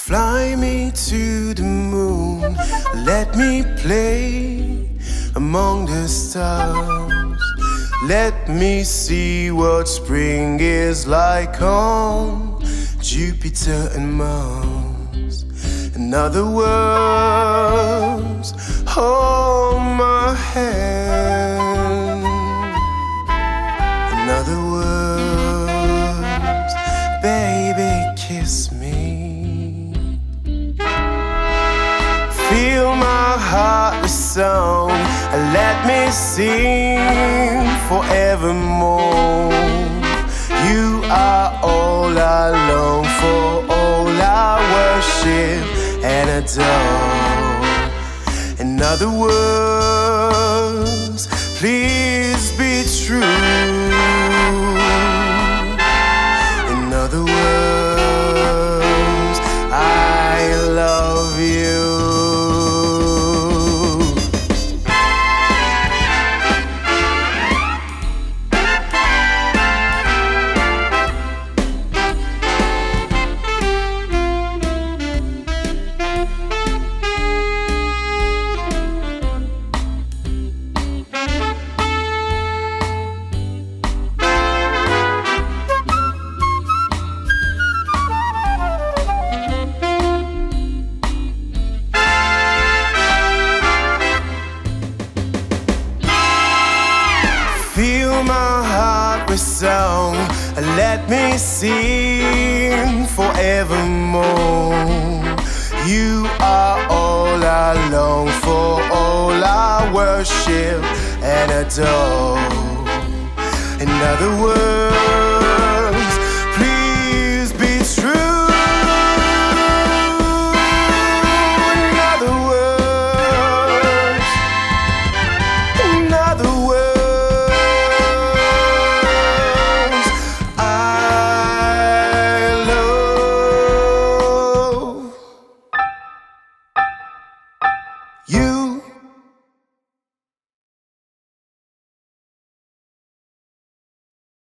Fly me to the moon, let me play among the stars. Let me see what spring is like on Jupiter and Mars. In other words, hold my hand. In other words, baby, kiss me. Fill my heart with song and let me sing forevermore. You are all I long for, all I worship and adore. In other words, please be true. In other words, I love you. Fill my heart with song and let me sing forevermore. You are all I long for, all I worship and adore. In other words, please be true. In other words, in other words, I love you.